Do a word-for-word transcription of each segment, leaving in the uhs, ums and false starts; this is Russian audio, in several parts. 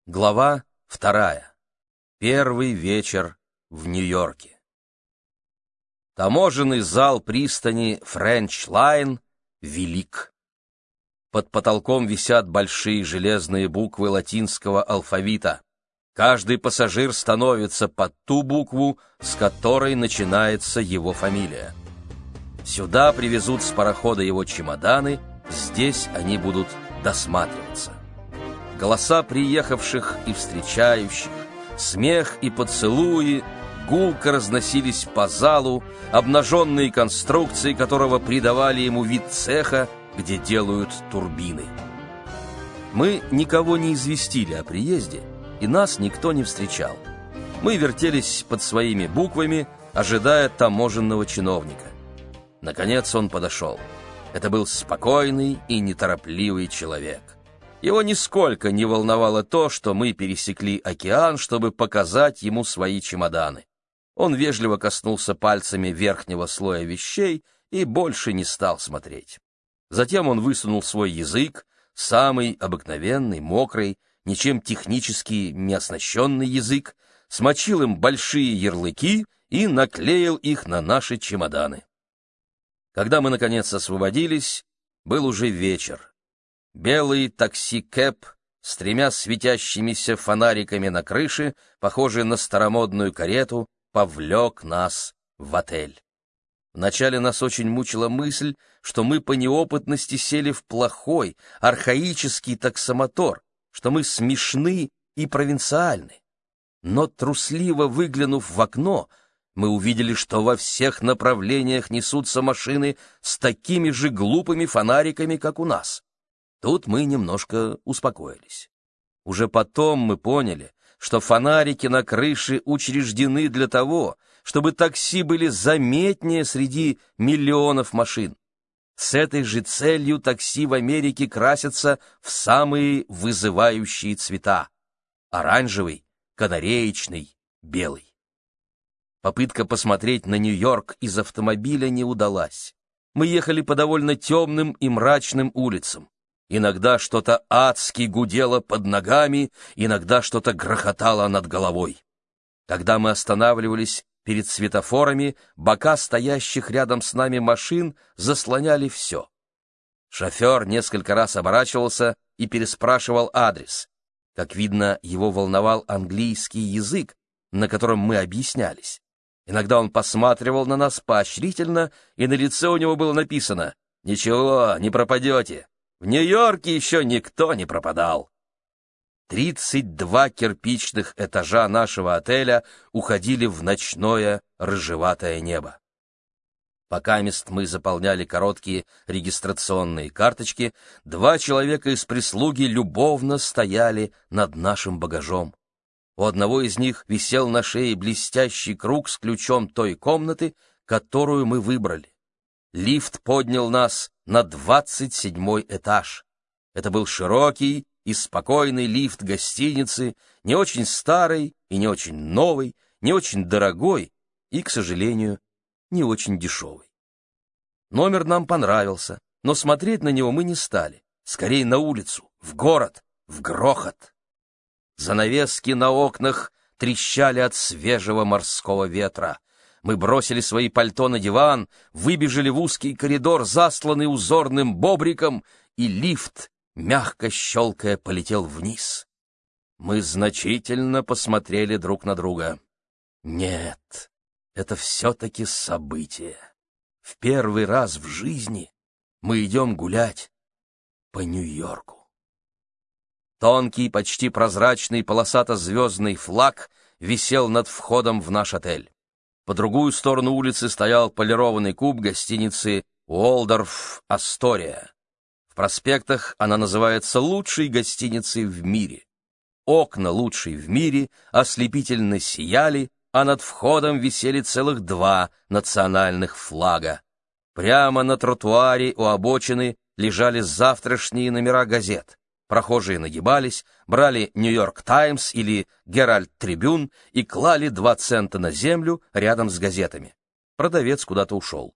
Глава вторая. Первый вечер в Нью-Йорке. Таможенный зал пристани Френч Лайн велик. Под потолком висят большие железные буквы латинского алфавита. Каждый пассажир становится под ту букву, с которой начинается его фамилия. Сюда привезут с парохода его чемоданы, здесь они будут досматриваться. Голоса приехавших и встречающих, смех и поцелуи гулко разносились по залу, обнаженные конструкции которого придавали ему вид цеха, где делают турбины. Мы никого не известили о приезде, и нас никто не встречал. Мы вертелись под своими буквами, ожидая таможенного чиновника. Наконец он подошел. Это был спокойный и неторопливый человек. Его нисколько не волновало то, что мы пересекли океан, чтобы показать ему свои чемоданы. Он вежливо коснулся пальцами верхнего слоя вещей и больше не стал смотреть. Затем он высунул свой язык, самый обыкновенный, мокрый, ничем технически не оснащенный язык, смочил им большие ярлыки и наклеил их на наши чемоданы. Когда мы, наконец, освободились, был уже вечер. Белый такси-кэб с тремя светящимися фонариками на крыше, похожий на старомодную карету, повлек нас в отель. Вначале нас очень мучила мысль, что мы по неопытности сели в плохой, архаический таксомотор, что мы смешны и провинциальны. Но, трусливо выглянув в окно, мы увидели, что во всех направлениях несутся машины с такими же глупыми фонариками, как у нас. Тут мы немножко успокоились. Уже потом мы поняли, что фонарики на крыше учреждены для того, чтобы такси были заметнее среди миллионов машин. С этой же целью такси в Америке красятся в самые вызывающие цвета: оранжевый, канареечный, белый. Попытка посмотреть на Нью-Йорк из автомобиля не удалась. Мы ехали по довольно темным и мрачным улицам. Иногда что-то адски гудело под ногами, иногда что-то грохотало над головой. Когда мы останавливались перед светофорами, бока стоящих рядом с нами машин заслоняли все. Шофер несколько раз оборачивался и переспрашивал адрес. Как видно, его волновал английский язык, на котором мы объяснялись. Иногда он посматривал на нас поощрительно, и на лице у него было написано: «Ничего, не пропадете. В Нью-Йорке еще никто не пропадал». Тридцать два кирпичных этажа нашего отеля уходили в ночное рыжеватое небо. Покамест мы заполняли короткие регистрационные карточки, два человека из прислуги любовно стояли над нашим багажом. У одного из них висел на шее блестящий круг с ключом той комнаты, которую мы выбрали. Лифт поднял нас на двадцать седьмой этаж. Это был широкий и спокойный лифт гостиницы, не очень старый и не очень новый, не очень дорогой и, к сожалению, не очень дешевый. Номер нам понравился, но смотреть на него мы не стали. Скорее на улицу, в город, в грохот. Занавески на окнах трещали от свежего морского ветра. Мы бросили свои пальто на диван, выбежали в узкий коридор, засланный узорным бобриком, и лифт, мягко щелкая, полетел вниз. Мы значительно посмотрели друг на друга. Нет, это все-таки событие. В первый раз в жизни мы идем гулять по Нью-Йорку. Тонкий, почти прозрачный полосато-звездный флаг висел над входом в наш отель. По другую сторону улицы стоял полированный куб гостиницы «Уолдорф Астория». В проспектах она называется лучшей гостиницей в мире. Окна лучшей в мире ослепительно сияли, а над входом висели целых два национальных флага. Прямо на тротуаре у обочины лежали завтрашние номера газет. Прохожие нагибались, брали «Нью-Йорк Таймс» или «Геральд Трибюн» и клали два цента на землю рядом с газетами. Продавец куда-то ушел.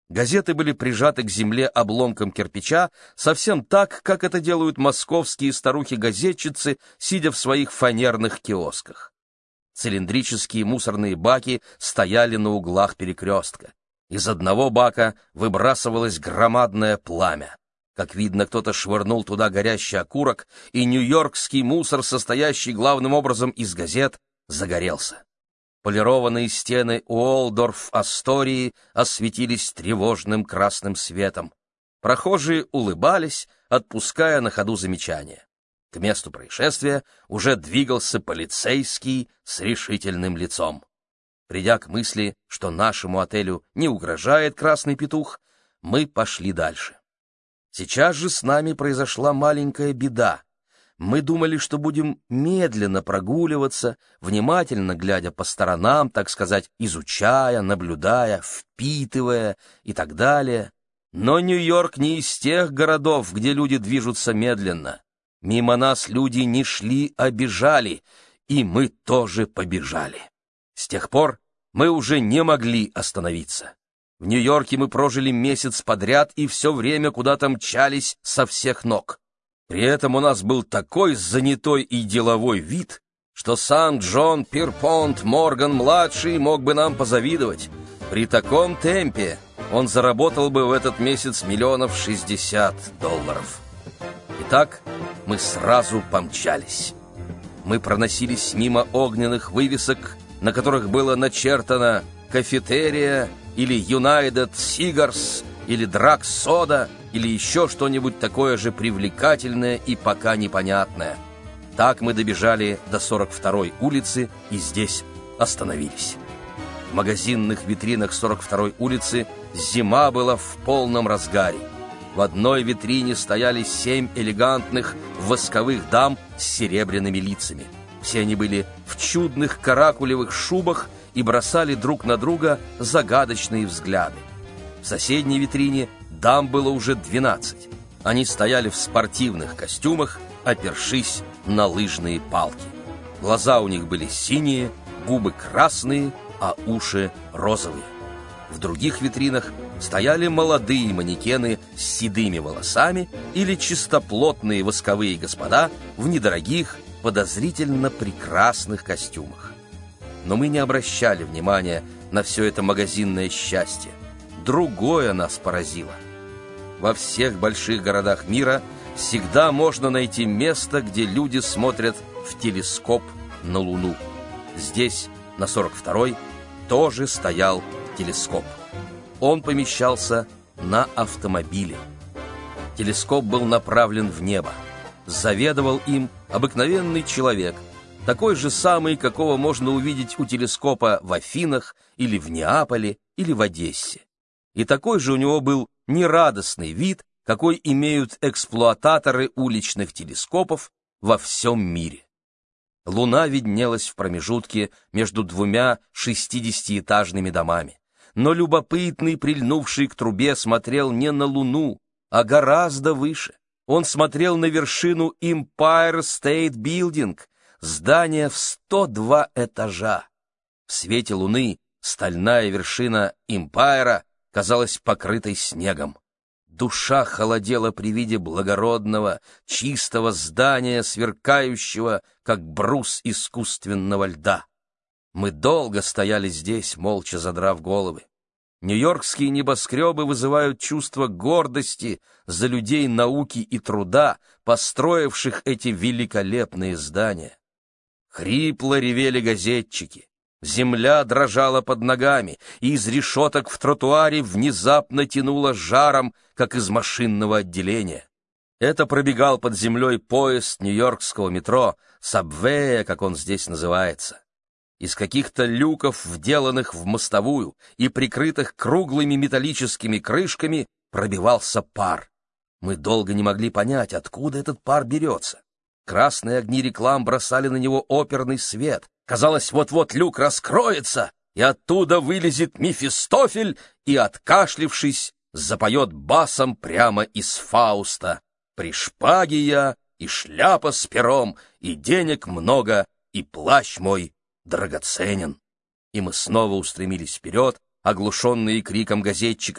Газеты были прижаты к земле обломком кирпича, совсем так, как это делают московские старухи-газетчицы, сидя в своих фанерных киосках. Цилиндрические мусорные баки стояли на углах перекрестка. Из одного бака выбрасывалось громадное пламя. Как видно, кто-то швырнул туда горящий окурок, и нью-йоркский мусор, состоящий главным образом из газет, загорелся. Полированные стены Уолдорф-Астории осветились тревожным красным светом. Прохожие улыбались, отпуская на ходу замечания. К месту происшествия уже двигался полицейский с решительным лицом. Придя к мысли, что нашему отелю не угрожает красный петух, мы пошли дальше. Сейчас же с нами произошла маленькая беда. Мы думали, что будем медленно прогуливаться, внимательно глядя по сторонам, так сказать, изучая, наблюдая, впитывая и так далее. Но Нью-Йорк не из тех городов, где люди движутся медленно. Мимо нас люди не шли, а бежали, и мы тоже побежали. С тех пор мы уже не могли остановиться. В Нью-Йорке мы прожили месяц подряд и все время куда-то мчались со всех ног. При этом у нас был такой занятой и деловой вид, что сам Джон Пирпонт Морган-младший мог бы нам позавидовать. При таком темпе он заработал бы в этот месяц миллионов шестьдесят долларов. Итак, мы сразу помчались. Мы проносились мимо огненных вывесок, на которых было начертано «Кафетерия» или «United Cigars» или «Драг Сода», или еще что-нибудь такое же привлекательное и пока непонятное. Так мы добежали до сорок второй улицы и здесь остановились. В магазинных витринах сорок второй улицы зима была в полном разгаре. В одной витрине стояли семь элегантных восковых дам с серебряными лицами. Все они были в чудных каракулевых шубах и бросали друг на друга загадочные взгляды. В соседней витрине дам было уже двенадцать. Они стояли в спортивных костюмах, опершись на лыжные палки. Глаза у них были синие, губы красные, а уши розовые. В других витринах стояли молодые манекены с седыми волосами или чистоплотные восковые господа в недорогих, подозрительно прекрасных костюмах. Но мы не обращали внимания на все это магазинное счастье. Другое нас поразило. Во всех больших городах мира всегда можно найти место, где люди смотрят в телескоп на Луну. Здесь, на сорок второй, тоже стоял телескоп. Он помещался на автомобиле. Телескоп был направлен в небо. Заведовал им обыкновенный человек, такой же самый, какого можно увидеть у телескопа в Афинах или в Неаполе или в Одессе. И такой же у него был нерадостный вид, какой имеют эксплуататоры уличных телескопов во всем мире. Луна виднелась в промежутке между двумя шестидесятиэтажными домами. Но любопытный, прильнувший к трубе, смотрел не на Луну, а гораздо выше. Он смотрел на вершину Empire State Building, здание в сто два этажа. В свете Луны стальная вершина Эмпайра казалась покрытой снегом. Душа холодела при виде благородного, чистого здания, сверкающего, как брус искусственного льда. Мы долго стояли здесь, молча задрав головы. Нью-Йоркские небоскребы вызывают чувство гордости за людей науки и труда, построивших эти великолепные здания. Хрипло ревели газетчики. Земля дрожала под ногами, и из решеток в тротуаре внезапно тянуло жаром, как из машинного отделения. Это пробегал под землей поезд нью-йоркского метро, сабвея, как он здесь называется. Из каких-то люков, вделанных в мостовую и прикрытых круглыми металлическими крышками, пробивался пар. Мы долго не могли понять, откуда этот пар берется. Красные огни реклам бросали на него оперный свет. Казалось, вот-вот люк раскроется, и оттуда вылезет Мефистофель и, откашлившись, запоет басом прямо из Фауста: «При шпаге я, и шляпа с пером, и денег много, и плащ мой драгоценен». И мы снова устремились вперед, оглушенные криком газетчиков: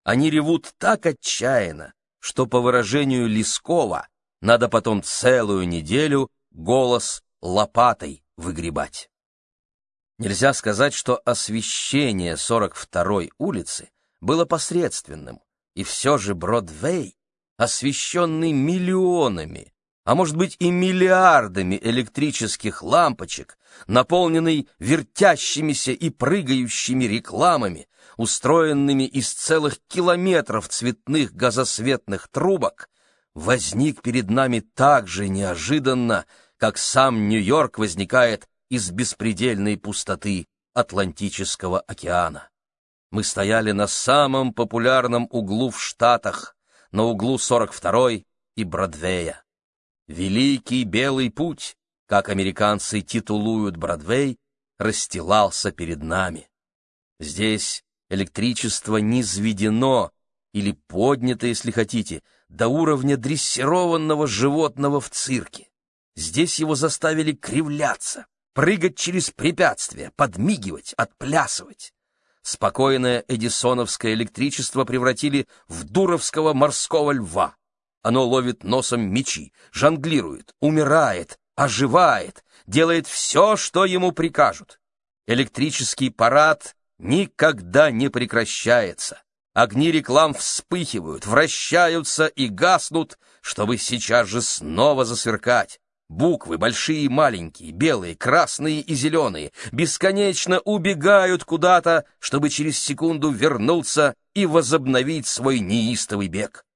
Они ревут так отчаянно, что, по выражению Лескова, надо потом целую неделю голос лопатой выгребать. Нельзя сказать, что освещение сорок второй улицы было посредственным, и все же Бродвей, освещенный миллионами, а может быть и миллиардами электрических лампочек, наполненный вертящимися и прыгающими рекламами, устроенными из целых километров цветных газосветных трубок, возник перед нами так же неожиданно, как сам Нью-Йорк возникает из беспредельной пустоты Атлантического океана. Мы стояли на самом популярном углу в Штатах, на углу сорок второй и Бродвея. Великий белый путь, как американцы титулуют Бродвей, расстилался перед нами. Здесь электричество низведено, или поднято, если хотите, до уровня дрессированного животного в цирке. Здесь его заставили кривляться, прыгать через препятствия, подмигивать, отплясывать. Спокойное эдисоновское электричество превратили в дуровского морского льва. Оно ловит носом мячи, жонглирует, умирает, оживает, делает все, что ему прикажут. Электрический парад никогда не прекращается. Огни реклам вспыхивают, вращаются и гаснут, чтобы сейчас же снова засверкать. Буквы, большие и маленькие, белые, красные и зеленые, бесконечно убегают куда-то, чтобы через секунду вернуться и возобновить свой неистовый бег.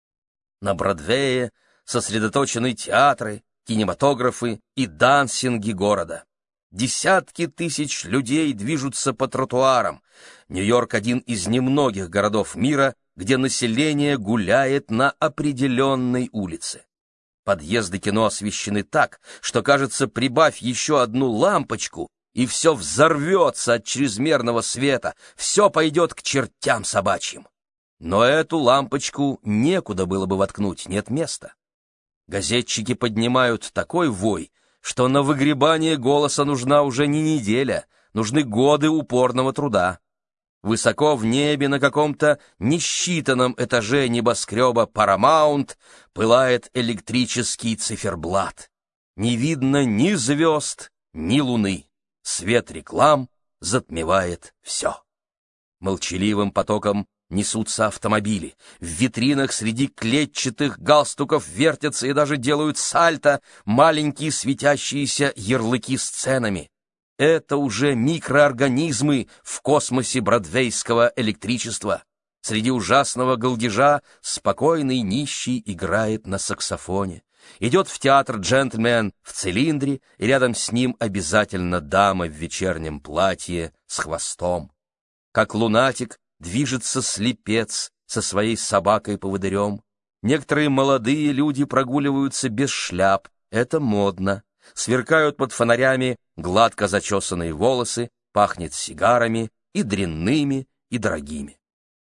На Бродвее сосредоточены театры, кинематографы и дансинги города. Десятки тысяч людей движутся по тротуарам. Нью-Йорк — один из немногих городов мира, где население гуляет на определенной улице. Подъезды кино освещены так, что, кажется, прибавь еще одну лампочку, и все взорвется от чрезмерного света, все пойдет к чертям собачьим. Но эту лампочку некуда было бы воткнуть, нет места. Газетчики поднимают такой вой, что на выгребание голоса нужна уже не неделя, нужны годы упорного труда. Высоко в небе на каком-то несчитанном этаже небоскреба Paramount пылает электрический циферблат. Не видно ни звезд, ни луны. Свет реклам затмевает все. Молчаливым потоком несутся автомобили. В витринах среди клетчатых галстуков вертятся и даже делают сальто маленькие светящиеся ярлыки с ценами. Это уже микроорганизмы в космосе бродвейского электричества. Среди ужасного галдежа спокойный нищий играет на саксофоне. Идет в театр джентльмен в цилиндре, и рядом с ним обязательно дама в вечернем платье с хвостом. Как лунатик движется слепец со своей собакой-поводырем. Некоторые молодые люди прогуливаются без шляп, это модно. Сверкают под фонарями гладко зачесанные волосы, пахнет сигарами и дрянными, и дорогими.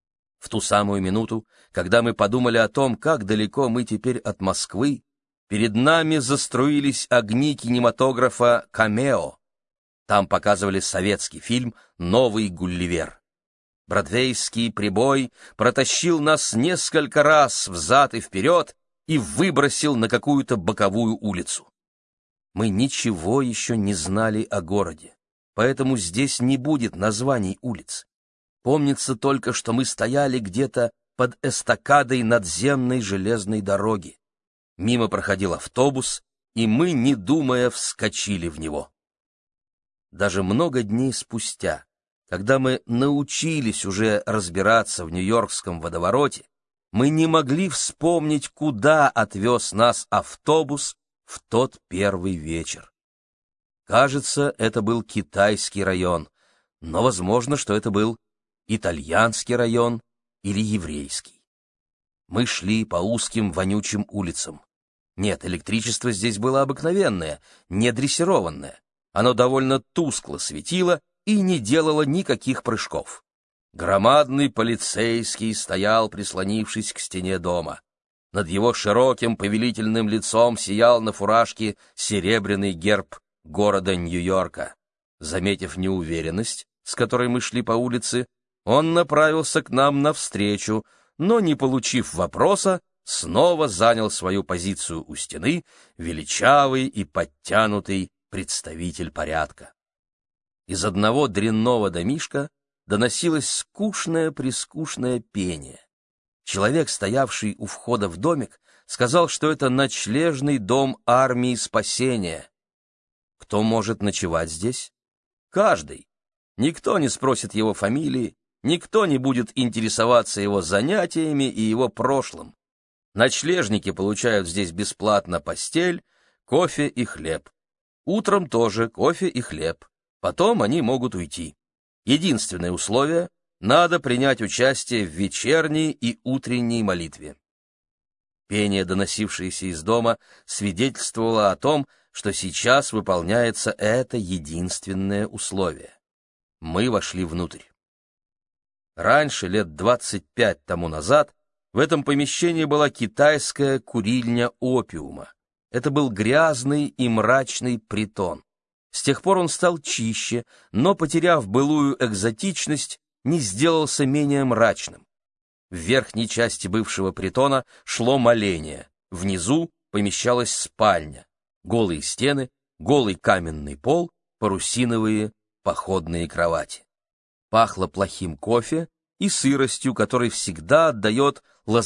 В ту самую минуту, когда мы подумали о том, как далеко мы теперь от Москвы, перед нами заструились огни кинематографа «Камео». Там показывали советский фильм «Новый Гулливер». Бродвейский прибой протащил нас несколько раз взад и вперед и выбросил на какую-то боковую улицу. Мы ничего еще не знали о городе, поэтому здесь не будет названий улиц. Помнится только, что мы стояли где-то под эстакадой надземной железной дороги. Мимо проходил автобус, и мы, не думая, вскочили в него. Даже много дней спустя, когда мы научились уже разбираться в нью-йоркском водовороте, мы не могли вспомнить, куда отвез нас автобус в тот первый вечер. Кажется, это был китайский район, но возможно, что это был итальянский район или еврейский. Мы шли по узким вонючим улицам. Нет, электричество здесь было обыкновенное, не дрессированное. Оно довольно тускло светило и не делало никаких прыжков. Громадный полицейский стоял, прислонившись к стене дома. Над его широким повелительным лицом сиял на фуражке серебряный герб города Нью-Йорка. Заметив неуверенность, с которой мы шли по улице, Он направился к нам навстречу, но, не получив вопроса, снова занял свою позицию у стены, величавый и подтянутый представитель порядка. Из одного дрянного домишка доносилось скучное-прескучное пение. Человек, стоявший у входа в домик, сказал, что это ночлежный дом армии спасения. Кто может ночевать здесь? Каждый. Никто не спросит его фамилии, никто не будет интересоваться его занятиями и его прошлым. Ночлежники получают здесь бесплатно постель, кофе и хлеб. Утром тоже кофе и хлеб. Потом они могут уйти. Единственное условие — надо принять участие в вечерней и утренней молитве. Пение, доносившееся из дома, свидетельствовало о том, что сейчас выполняется это единственное условие. Мы вошли внутрь. Раньше, лет двадцать пять тому назад, в этом помещении была китайская курильня опиума. Это был грязный и мрачный притон. С тех пор он стал чище, но, потеряв былую экзотичность, не сделался менее мрачным. В верхней части бывшего притона шло моление, внизу помещалась спальня, голые стены, голый каменный пол, парусиновые походные кровати. Пахло плохим кофе и сыростью, которой всегда отдает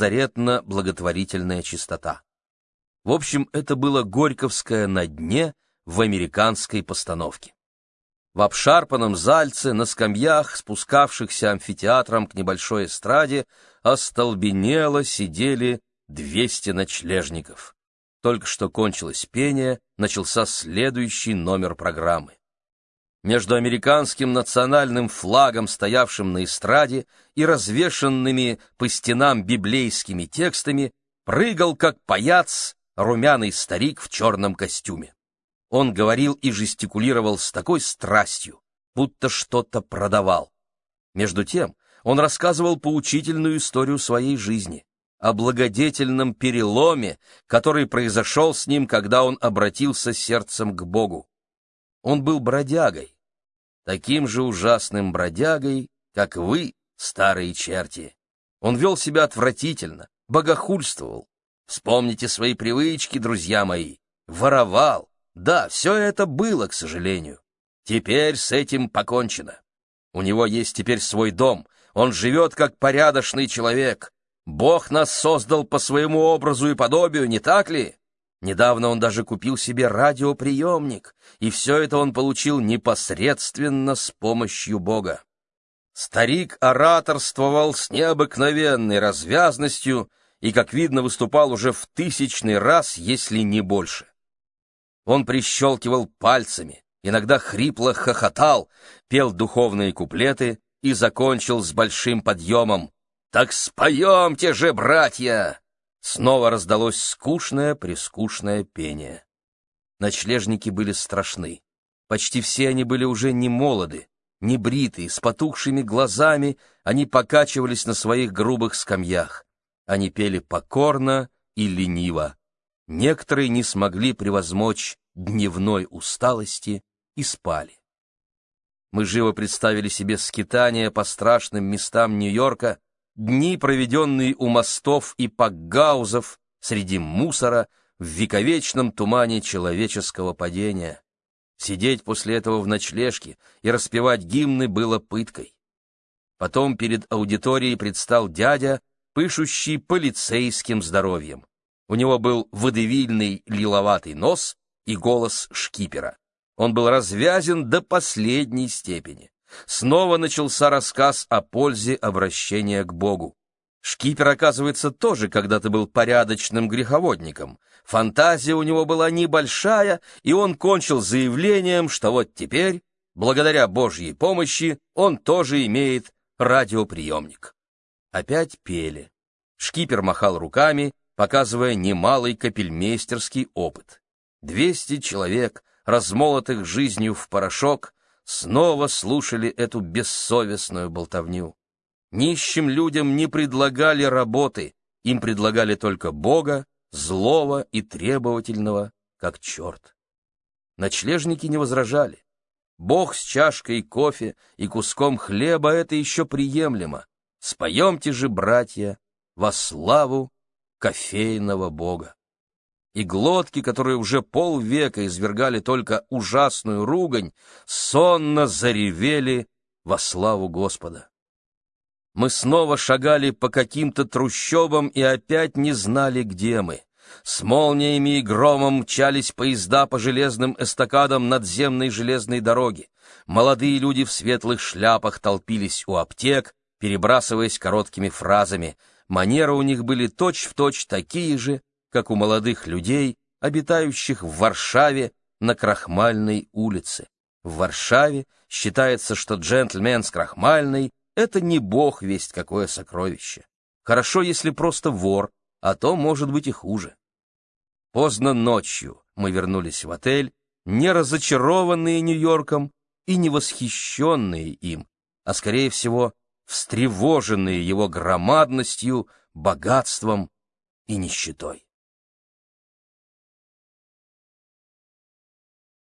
лазаретно-благотворительная чистота. В общем, это было Горьковское на дне в американской постановке. В обшарпанном зальце, на скамьях, спускавшихся амфитеатром к небольшой эстраде, остолбенело сидели двести ночлежников. Только что кончилось пение, начался следующий номер программы. Между американским национальным флагом, стоявшим на эстраде, и развешанными по стенам библейскими текстами, прыгал, как паяц, румяный старик в черном костюме. Он говорил и жестикулировал с такой страстью, будто что-то продавал. Между тем он рассказывал поучительную историю своей жизни, о благодетельном переломе, который произошел с ним, когда он обратился сердцем к Богу. Он был бродягой, таким же ужасным бродягой, как вы, старые черти. Он вел себя отвратительно, богохульствовал. Вспомните свои привычки, друзья мои, воровал. Да, все это было, к сожалению. Теперь с этим покончено. У него есть теперь свой дом, он живет как порядочный человек. Бог нас создал по своему образу и подобию, не так ли? Недавно он даже купил себе радиоприемник, и все это он получил непосредственно с помощью Бога. Старик ораторствовал с необыкновенной развязностью и, как видно, выступал уже в тысячный раз, если не больше. Он прищелкивал пальцами, иногда хрипло хохотал, пел духовные куплеты и закончил с большим подъемом. «Так споемте же, братья!» Снова раздалось скучное-прескучное пение. Ночлежники были страшны. Почти все они были уже не молоды, не бритые, с потухшими глазами, они покачивались на своих грубых скамьях. Они пели покорно и лениво. Некоторые не смогли превозмочь дневной усталости и спали. Мы живо представили себе скитания по страшным местам Нью-Йорка, дни, проведенные у мостов и пакгаузов, среди мусора, в вековечном тумане человеческого падения. Сидеть после этого в ночлежке и распевать гимны было пыткой. Потом перед аудиторией предстал дядя, пышущий полицейским здоровьем. У него был водевильный лиловатый нос и голос шкипера. Он был развязен до последней степени. Снова начался рассказ о пользе обращения к Богу. Шкипер, оказывается, тоже когда-то был порядочным греховодником. Фантазия у него была небольшая, и он кончил заявлением, что вот теперь, благодаря Божьей помощи, он тоже имеет радиоприемник. Опять пели. Шкипер махал руками, показывая немалый капельмейстерский опыт. Двести человек, размолотых жизнью в порошок, снова слушали эту бессовестную болтовню. Нищим людям не предлагали работы, им предлагали только Бога, злого и требовательного, как черт. Ночлежники не возражали. Бог с чашкой кофе и куском хлеба — это еще приемлемо. Споемте же, братья, во славу кофейного бога. И глотки, которые уже полвека извергали только ужасную ругань, сонно заревели во славу Господа. Мы снова шагали по каким-то трущобам и опять не знали, где мы. С молниями и громом мчались поезда по железным эстакадам надземной железной дороги. Молодые люди в светлых шляпах толпились у аптек, перебрасываясь короткими фразами. Манеры у них были точь-в-точь такие же, как у молодых людей, обитающих в Варшаве на Крахмальной улице. В Варшаве считается, что джентльмен с Крахмальной — это не бог весть какое сокровище. Хорошо, если просто вор, а то может быть и хуже. Поздно ночью мы вернулись в отель, не разочарованные Нью-Йорком и не восхищенные им, а, скорее всего, встревоженные его громадностью, богатством и нищетой.